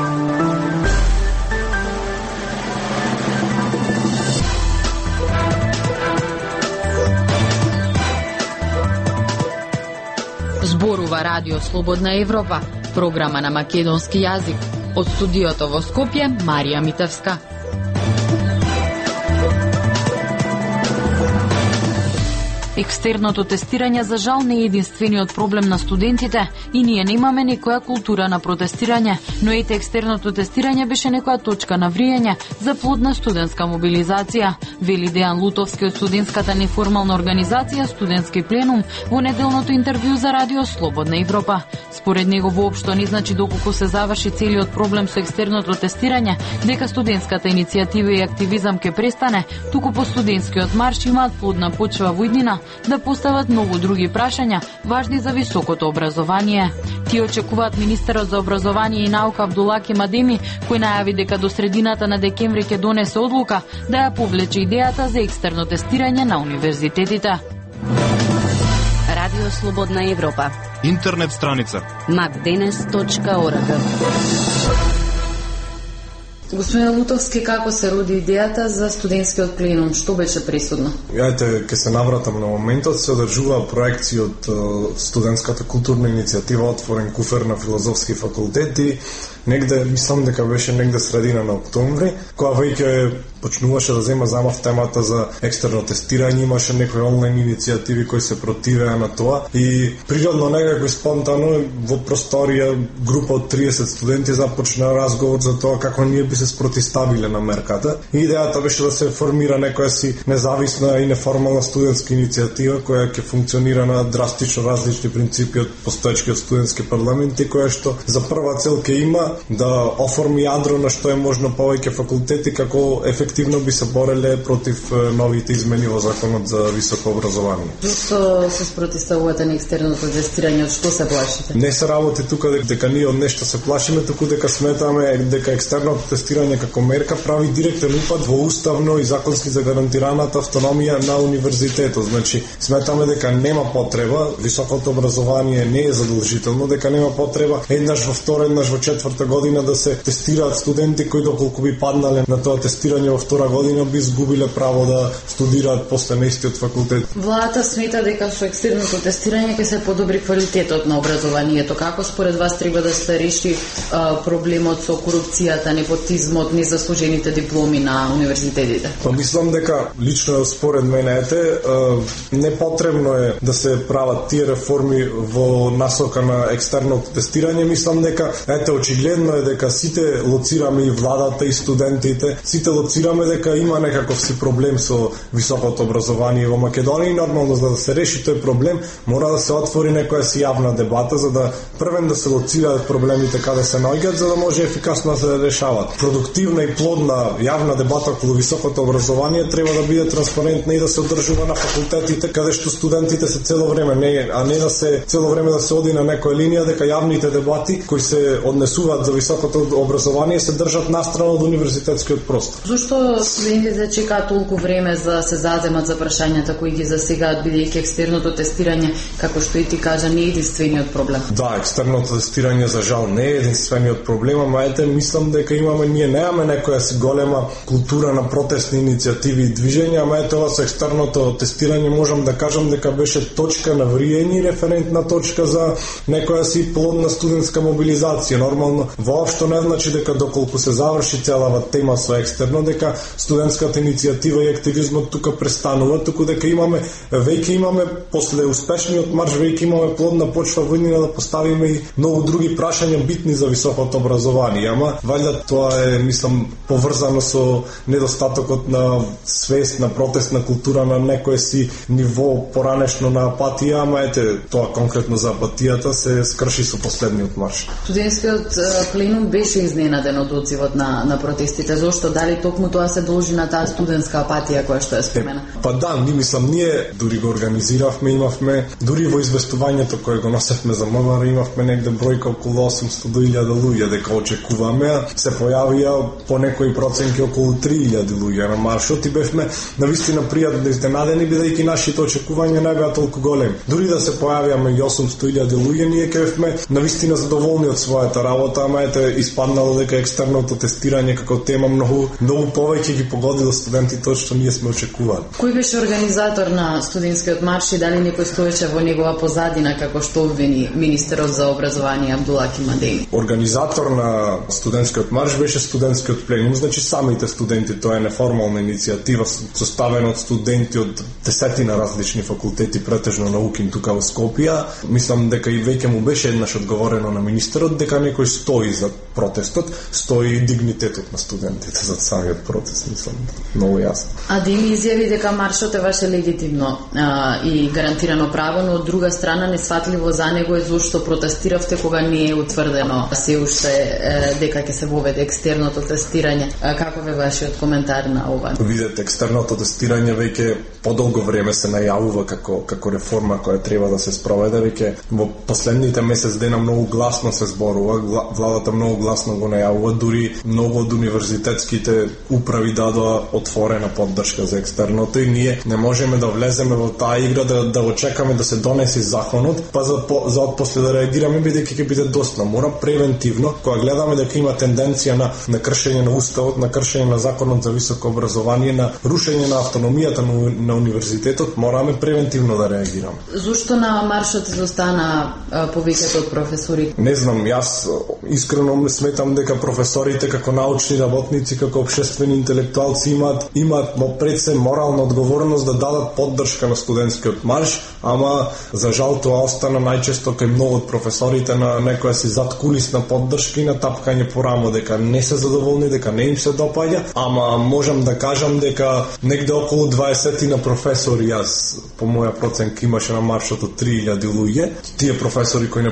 Зборува Радио Слободна Европа, програма на македонски јазик. Од студиото во Скопје, Марија Митевска. Екстерното тестирање за жал не е единствениот проблем на студентите и ние немаме некоја култура на протестирање, но ете екстерното тестирање беше некоја точка на вриење за плодна студентска мобилизација, вели Дејан Лутовски од студентската неформална организација Студентски пленум во неделното интервју за Радио Слободна Европа. Според него воопшто не значи доколку се заврши целиот проблем со екстерното тестирање, дека студентската иницијатива и активизам ќе престане, туку по студентскиот марш имаат плодна почва во иднина да постават многу други прашања важни за високото образование. Тие очекуваат министерот за образование и наука Абдулаки Мадеми, кој најави дека до средината на декември ќе донесе одлука да ја повлече идејата за екстерно тестирање на универзитетите. Радио Слободна Европа. Интернет страница macdenes.org. Господин Лутовски, како се роди идејата за студентскиот пленум? Што беше пресудно? Јајте, ке се навратам на моментот, се одржува проекција од студентската културна иницијатива Отворен куфер на филозофски факултети, негде, мислам дека беше негде средина на октомври, која веќе почнуваше да зема замав темата за екстерно тестирање, имаше некои онлайн иницијативи кои се противеа на тоа и природно некако спонтано во просторија група од 30 студенти започна разговор за тоа како ние би се спротиставиле на мерката. И идејата беше да се формира некоја си независна и неформална студентска иницијатива која ќе функционира на драстично различни принципи од постоечкиот студентски парламент и која што за прва цел ќе има да оформи јадро на што е можно повеќе факултети како ефективно би се бореле против новите измени во законот за високо образование. Зошто се спротиставувате на екстерното тестирање? Од што се плашите? Не се работи тука дека ние од нешто се плашиме, туку дека сметаме дека екстерното тестирање како мерка прави директен упад во уставно и законски загарантираната автономија на универзитетот. Значи, сметаме дека нема потреба, високото образование не е задолжително, дека нема потреба еднаш во втора, еднаш во четврта година да се тестираат студенти кои доколку би паднале на тоа тестирање во втора година би изгубиле право да студираат после на истиот факултет. Владата смета дека со екстерното тестирање ќе се подобри квалитетот на образованието. Како според вас треба да се реши проблемот со корупцијата, непотизмот, незаслужените дипломи на универзитетите? Па мислам дека лично според мене не потребно е да се прават тие реформи во насока на екстерното тестирање. Мислам дека очигледно е дека сите лоцираме и владата и студентите, сите лоцираме дека има некаков си проблем со високото образование во Македонија и нормално за да се реши тој проблем мора да се отвори некоја си јавна дебата за да првен да се лоцираат проблемите каде се наоѓаат за да може ефикасно да се решават. Продуктивна и плодна јавна дебата околу високото образование треба да биде транспарентна и да се одржува на факултетите каде што студентите се цело време, а не да се цело време да се оди на некоја линија дека јавните дебати кои се однесуваат за високото образование се држат настрана од универзитетскиот простор. Зошто студентите чекаат толку време за да се заземат за прашањата кои ги засегаат, бидејќи екстерното тестирање, како што и ти кажа, не е единствениот проблем? Да, екстерното тестирање за жал не е единствениот проблем, ама мислам дека ние немаме некоја си голема култура на протестни иницијативи и движења, ама ова со екстерното тестирање можам да кажам дека беше точка на вриење и референтна точка за некоја си плодна студентска мобилизација. Нормално, воопшто не значи дека доколку се заврши целава тема со екстерно, дека студентската иницијатива и активизмот тука престанува, туку дека веќе имаме после успешниот марш, веќе имаме плодна почва во иднина да поставиме и многу други прашања битни за високото образование. Ама валјда тоа е, мислам, поврзано со недостатокот на свест, на протестна култура на некој си ниво поранешно на апатија, ама тоа конкретно за апатијата се скрши со последниот марш. Студентскиот пленум беше изненаден од одзивот на протестите. Зошто? Дали токму тоа се должи на таа студентска апатија која што е спомена? Па да, ние дури го организиравме, имавме дури во известувањето кое го носевме за МВР, имавме негде бројка околу 800 до 1000 луѓе дека очекуваме, се појавија по некои проценти околу 3000 луѓе на маршот и бевме навистина пријатно изненадени бидејќи нашите очекувања не беа толку големи. Дури да се појавиа меѓу 800 и 1000 луѓе, ние ќе бевме навистина задоволни од својата работа, ама ете испаднало дека екстерното тестирање како тема многу повеќе ги погодило студентите од што ние сме очекували. Кој беше организатор на студентскиот марш и дали некој стоеше во негова позадина како што обвини министерот за образование Абдула Кимадеи? Организатор на студентскиот марш беше студентскиот пленум, значи самите студенти, тоа е неформална иницијатива составена од студенти од десетина различни факултети, претежно науки тука во Скопје. Мислам дека и веќе му беше еднаш одговорено на министерот дека некој стои за протестот, стои дигнитетот на студентите за самиот протест, мислам, многу јасно. Адеми изјави дека маршот е ваше легитимно и гарантирано право, но од друга страна несфатливо за него е зошто протестиравте кога не е утврдено се уште дека ќе се воведе екстерното тестирање. Каков е вашиот коментар на ова? Видете, екстерното тестирање веќе подолго време се најавува како реформа која треба да се спроведе, веќе во последните месец дена многу гласно се зборува, владата многу гласно го најавува, дури многу од универзитетските управи дадоа отворена поддршка за екстерното и ние не можеме да влеземе во таа игра да очекаме да се донесе законот, па за отпосле да реагираме бидејќи ќе биде доста. Мора превентивно, кога гледаме дека има тенденција на кршење на уставот, на кршење на законот за високо образование, на рушење на автономијата на универзитетот, мораме превентивно да реагираме. Зошто на маршот изостана повеќето од професорите? Не знам, јас искрено сметам дека професорите како научни работници, како општествени интелектуалци имаат пред се морална одговорност да дадат поддршка на студентскиот марш, ама за жал тоа остана најчесто кај многу од професорите на некоја си задкулисна поддршка и на тапкање по рамо дека не се задоволни, дека не им се допаѓа, ама можам да кажам дека негде околу 20 на професори, јас по моја проценка имаше на маршот од 3000 луѓе. Тие професори кои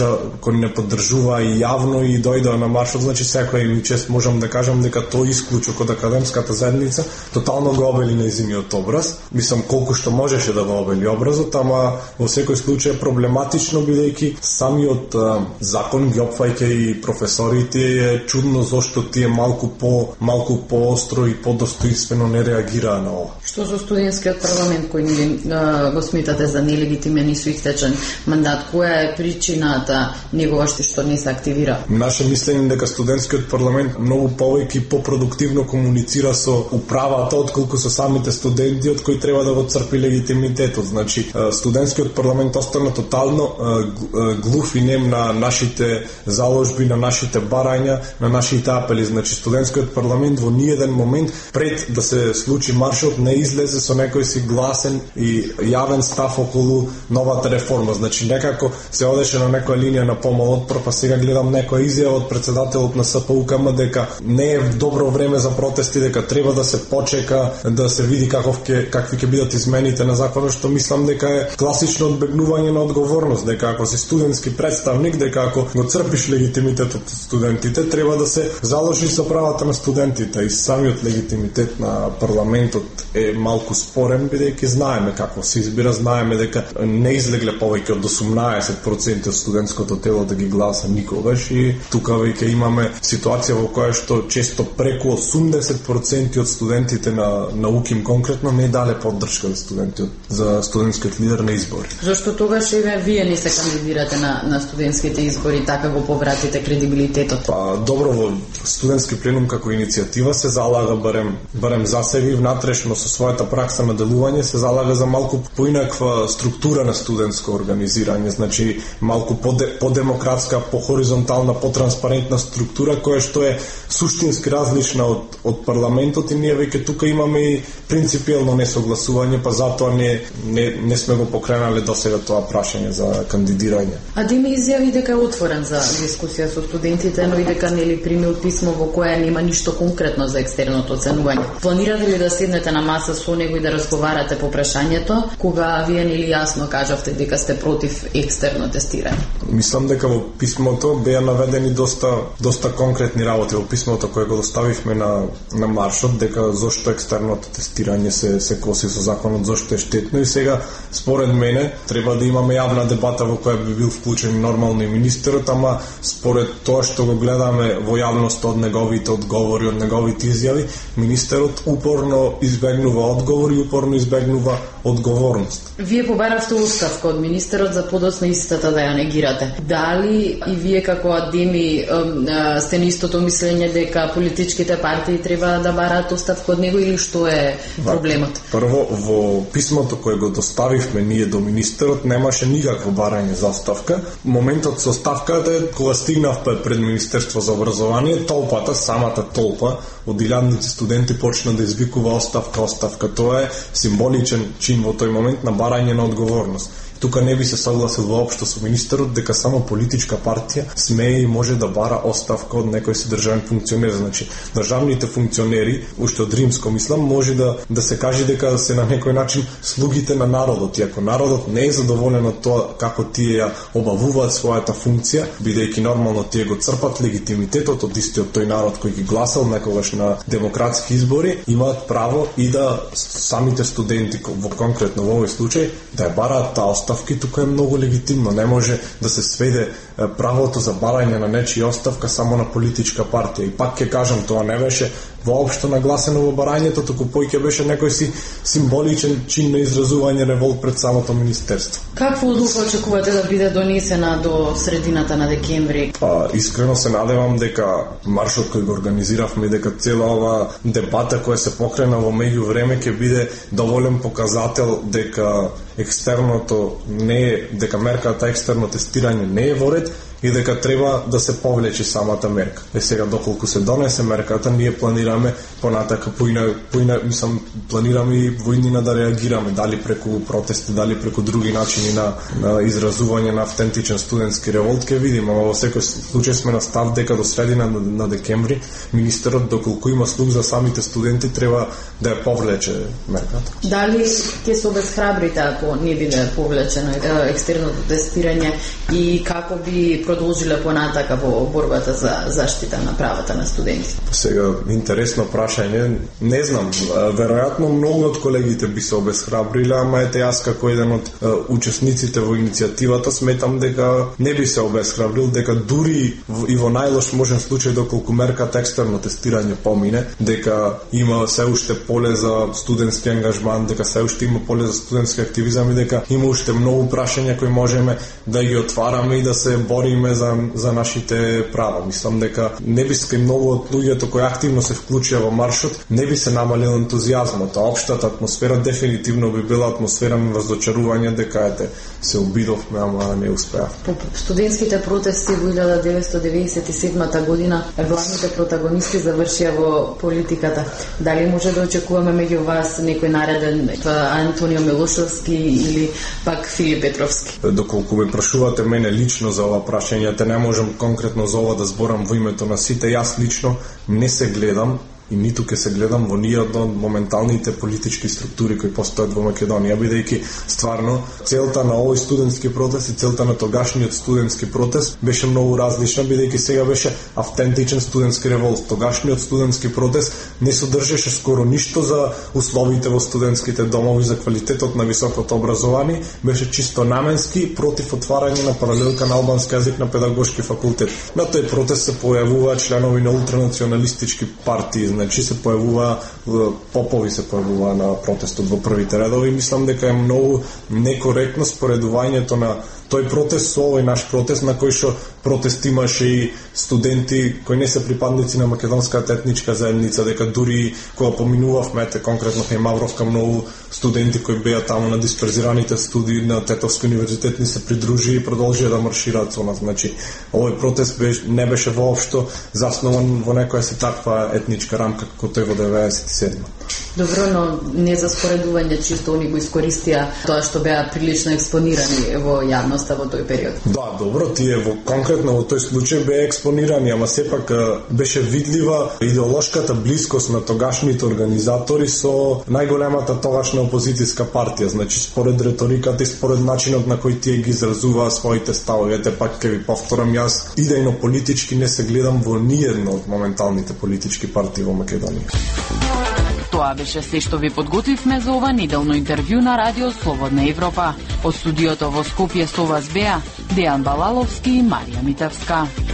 не поддржуваа и јавно и дојдоа на маршот, значи секој им чест можам да кажам дека тој исклучок од академската заедница тотално го обели нејзиниот образ. Мислам колку што можеше да го обели образот, ама во секој случај е проблематично бидејќи самиот закон ги опфаќа и професорите, е чудно зошто тие малку поостро и подостоинствено не реагираа на ова. Што со студентскиот парламент кој го сметате за нелегитимен и со истечен мандат, која е причината негова што не се активира? Наше мислење дека студентскиот парламент многу повеќе и попродуктивно комуницира со управата отколку со самите студенти од кои треба да го црпи легитимитетот. Значи, студентскиот парламент остана тотално глув и нем на нашите заложби, на нашите барања, на нашите апели. Значи, студентскиот парламент во ниеден момент пред да се случи маршот не излезе со некој си гласен и јавен став околу новата реформа. Значи, некако се одеше на некоја линија на помал отпор, па сега гледам некоја изјава од председателот на СПУКМ дека не е добро време за протести, дека треба да се почека, да се види какви ќе бидат измените на законот, што мислам дека е класично одбегнување на одговорност, дека ако си студентски представник, дека ако го црпиш легитимитетот од студентите, треба да се заложи за правата на студентите и самиот легитимитет на парламентот е малку спорен, бидејќи знаеме како се избира, знаеме дека не излегле повеќе од 18% од студентското тело да ги гласа никогаш и тука веќе имаме ситуација во која што често преку 80% од студентите на УКИМ конкретно не дале поддршка за студентскиот лидер на избори. Зошто тогаш вие не се кандидирате на студентските избори, така го повратите кредибилитетот? Па добро, во студентски пленум како иницијатива се залага барем за себе и внатрешно со својата пракса на делување се залага за малку поинаква структура на студентско организирање, значи малку подемократска, похоризонтална, потранспарентна структура која што е суштински различна од парламентот и ние веќе тука имаме и принципиелно несогласување, па затоа не сме го покренале до сега тоа прашање за кандидирање. Адеми изјави дека е отворен за дискусија со студентите, но и дека нели примил писмо во кое нема ништо конкретно за екстерното оценување. Планирате ли да седнете на маса со него и да разговарате по прашањето, кога вие нели јасно кажавте дека сте против екстерно тестирање? Мислам дека во писмото беа наведени доста конкретни работи во писмото кое го доставивме на маршот, дека зошто екстерното тестирање се коси со законот, зошто е штетно и сега според мене треба да имаме јавна дебата во која би бил вклучен нормално и министерот, ама според тоа што го гледаме во јавност од неговите одговори, од неговите изјави, министерот упорно избегнува одговори, упорно избегнува одговорност. Вие побаравте оставка од министерот за подоцна истата да ја негирате. Дали и вие како адеми сте на истото мислење дека политичките партии треба да бараат оставка од него или што е проблемот? Прво, во писмото кое го доставивме ние до министерот немаше никакво барање за оставка. Моментот со оставката е кога стигнавме пред Министерство за образование, самата толпа од илјадници студенти почна да извикува оставка. Тоа е символичен чин во тој момент на барање на одговорност. Тука не би се согласил воопшто со министерот дека само политичка партија смее и може да бара оставка од некој си државен функционер. Значи, државните функционери, уште од римско мислам, може да се каже дека се на некој начин слугите на народот. И ако народот не е задоволен од тоа како тие ја обавуваат својата функција, бидејќи нормално тие го црпат легитимитетот од истиот тој народ кој ги гласал некогаш на демократски избори, имаат право и да самите студенти, во конкретно во овој случај, да ја бараат таа оставки. Тука е многу легитимно. Не може да се сведе правото за барање на нечија оставка само на политичка партија. И пак ќе кажам, тоа не беше воопшто нагласено во барањето, туку поиќе беше некој си символичен чин на изразување револт пред самото министерство. Каква одлука очекувате да биде донесена до средината на декември? Искрено се надевам дека маршот кој го организиравме, дека цела ова дебата која се покрена во меѓувреме ќе биде доволен показател дека екстерното не е, дека мерката екстерно тестирање не е во ред и дека треба да се повлече самата мерка. Сега доколку се донесе мерката, ние планираме понатака планираме и во иднина да реагираме, дали преку протести, дали преку други начини на изразување на автентичен студентски револт, ќе видиме. Во секој случај сме на став дека до средина на декември министерот, доколку има слух за самите студенти, треба да ја повлече мерката. Дали ќе се обезхрабрите ако не биде повлечено екстерното тестирање и како би продолжиле понатака во борбата за заштита на правата на студентите? Сега, интересно прашање. Не знам, веројатно многу од колегите би се обезхрабриле, ама ете јас како еден од учесниците во иницијативата сметам дека не би се обезхрабрил, дека дури и во најлош можен случај доколку мерката екстерно тестирање помине, дека има се уште поле за студентски ангажман, дека се уште има поле за студентски активизам и дека има уште многу прашања кои можеме да ги отвараме и да се бориме за нашите права. Мислам дека не би скај многу од луѓето кои активно се вклучија во маршот, не би се намалил ентузијазмот. Општата атмосфера дефинитивно би била атмосфера на разочарување дека се обидовме, ама не успеав. По студентските протести во 1997 година главните протагонисти завршија во политиката. Дали може да очекуваме меѓу вас некој нареден Антонио Милошевски или пак Филип Петровски? Доколку ме прашувате мене лично за ова прашање, не можам конкретно за ова да зборам во името на сите. Јас лично не се гледам и ниту ќе се гледам во ниједен од моменталните политички структури кои постојат во Македонија, бидејќи стварно целта на овој студентски протест и целта на тогашниот студентски протест беше многу различна, бидејќи сега беше автентичен студентски револт. Тогашниот студентски протест не содржеше скоро ништо за условите во студентските домови, за квалитетот на високото образование, беше чисто наменски против отварање на паралелка на албански јазик на педагошки факултет. На тој протест се појавуваат членови на ултранационалистички партии, значи се појавува попови се појавува на протестот во првите редови. Мислам дека е многу некоректно споредувањето на тој протест со овој наш протест, на кој што протест имаше и студенти кои не се припадници на македонската етничка заедница, дека дури кога поминувавме, конкретно кај Мавровка, многу студенти кои беа таму на дисперзираните студии на Тетовски универзитет ни се придружи и продолжија да маршираат со нас. Значи, овој протест не беше воопшто заснован во некоја си таква етничка рамка како тој во 97. Добро, но не за споредување, чисто они го искористија тоа што беа прилично експонирани во јавноста во тој период. Да, добро, тие конкретно во тој случај беа експонирани, ама сепак беше видлива идеолошката блискост на тогашните организатори со најголемата тогашна опозицијска партија. Значи, според реториката и според начинот на кој тие ги изразуваа своите ставови. Ете, пак ќе ви повторам, јас идејно политички не се гледам во ниедно од моменталните политички партии во Македонија. Тоа беше се што ви подготвивме за ова неделно интервју на Радио Слободна Европа. Од студиото во Скопје со вас беа Дејан Балаловски и Марија Митевска.